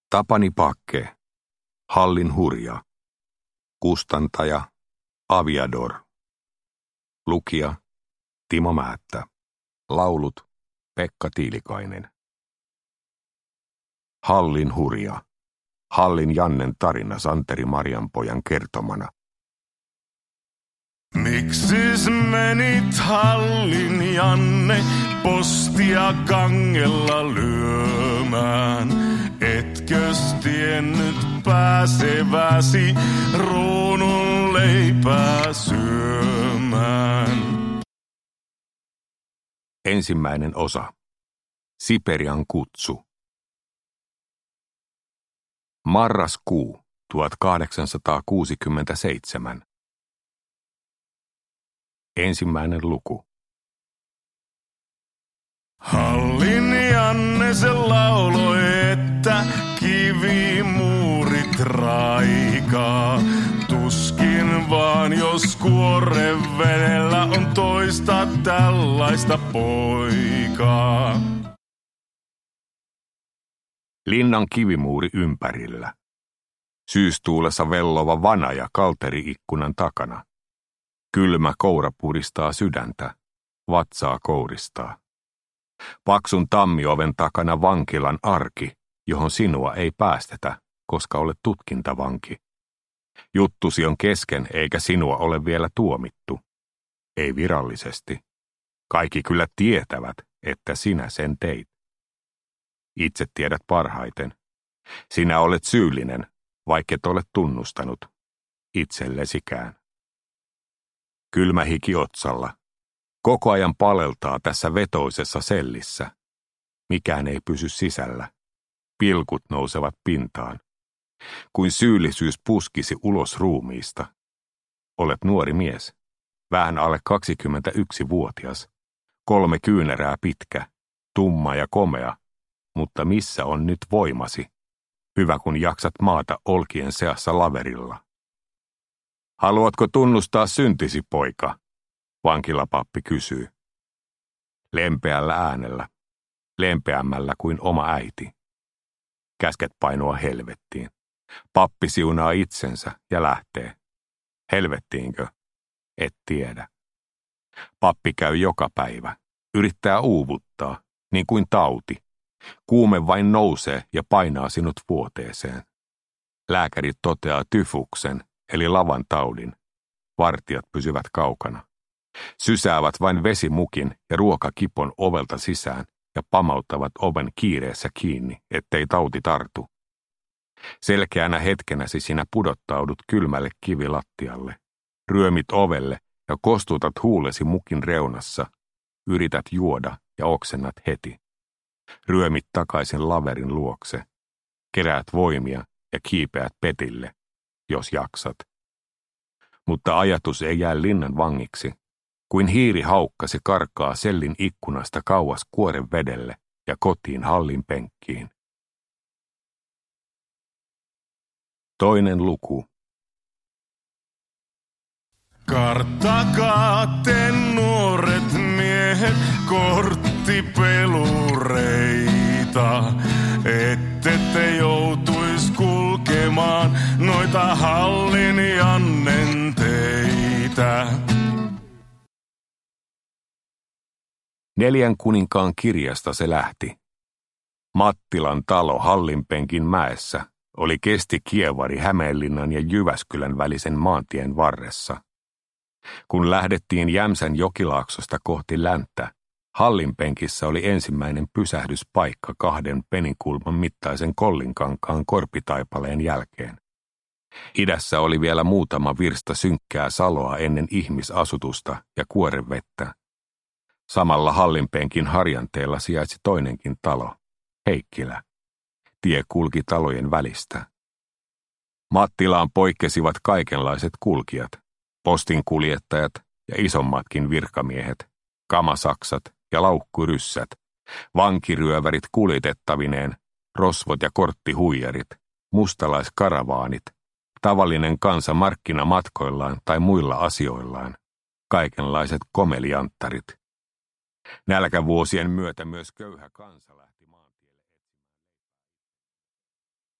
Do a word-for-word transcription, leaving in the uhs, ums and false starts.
Tapani Pakke, Hallin hurja. Kustantaja, Aviador. Lukija, Timo Määttä. Laulut, Pekka Tiilikainen. Hallin hurja. Hallin Jannen tarina Santeri Marjanpojan kertomana. Miksis menit Hallin Janne postia kangella lyömään? Etkös tiennyt pääseväsi ruunun leipää syömään? Ensimmäinen osa. Siperian kutsu. Marraskuu tuhatkahdeksansataakuusikymmentäseitsemän. Ensimmäinen luku. Hallin Janne se lauloi, että kivimuurit raikaa. Tuskin vaan jos kuorevedellä on toista tällaista poikaa. Linnan kivimuuri ympärillä. Syystuulessa vellova vanaja kalteri-ikkunan takana. Kylmä koura puristaa sydäntä, vatsaa kouristaa. Paksun tammioven takana vankilan arki, johon sinua ei päästetä, koska olet tutkintavanki. Juttusi on kesken, eikä sinua ole vielä tuomittu. Ei virallisesti. Kaikki kyllä tietävät, että sinä sen teit. Itse tiedät parhaiten. Sinä olet syyllinen, vaikket ole tunnustanut itsellesikään. Kylmä hiki otsalla. Koko ajan paleltaa tässä vetoisessa sellissä. Mikään ei pysy sisällä. Pilkut nousevat pintaan. Kuin syyllisyys puskisi ulos ruumiista. Olet nuori mies. Vähän alle kaksikymmentäyksivuotias. Kolme kyynärää pitkä. Tumma ja komea. Mutta missä on nyt voimasi? Hyvä kun jaksat maata olkien seassa laverilla. Haluatko tunnustaa syntisi, poika? Vankilapappi kysyy. Lempeällä äänellä. Lempeämmällä kuin oma äiti. Käsket painua helvettiin. Pappi siunaa itsensä ja lähtee. Helvettiinkö? Et tiedä. Pappi käy joka päivä. Yrittää uuvuttaa, niin kuin tauti. Kuume vain nousee ja painaa sinut vuoteeseen. Lääkäri toteaa tyfuksen, eli lavan taudin. Vartijat pysyvät kaukana. Sysäävät vain vesimukin ja ruokakipon ovelta sisään ja pamauttavat oven kiireessä kiinni, ettei tauti tartu. Selkeänä hetkenäsi sinä pudottaudut kylmälle kivilattialle, ryömit ovelle ja kostutat huulesi mukin reunassa, yrität juoda ja oksennat heti. Ryömit takaisin laverin luokse, keräät voimia ja kiipeät petille, jos jaksat. Mutta ajatus ei jää linnan vangiksi, kuin hiiri haukkasi karkaa sellin ikkunasta kauas kuoren vedelle ja kotiin hallin penkkiin. Toinen luku. Karttakaa te nuoret miehet korttipelureita, ette te joutuis kulkemaan noita Hallin Jannen teitä. Neljän kuninkaan kirjasta se lähti. Mattilan talo Hallinpenkin mäessä oli kesti kievari Hämeenlinnan ja Jyväskylän välisen maantien varressa. Kun lähdettiin Jämsän jokilaaksosta kohti länttä, Hallinpenkissä oli ensimmäinen pysähdyspaikka kahden peninkulman mittaisen kollinkankaan korpitaipaleen jälkeen. Idässä oli vielä muutama virsta synkkää saloa ennen ihmisasutusta ja kuorevettä. Samalla Hallinpenkin harjanteella sijaitsi toinenkin talo, Heikkilä. Tie kulki talojen välistä. Mattilaan poikkesivat kaikenlaiset kulkijat, postinkuljettajat ja isommatkin virkamiehet, kamasaksat ja laukkuryssät, vankiryövärit kuljetettavineen, rosvot ja korttihuijarit, mustalaiskaravaanit, tavallinen kansa markkinamatkoillaan tai muilla asioillaan, kaikenlaiset komelianttarit. Nälkävuosien myötä myös köyhä kansa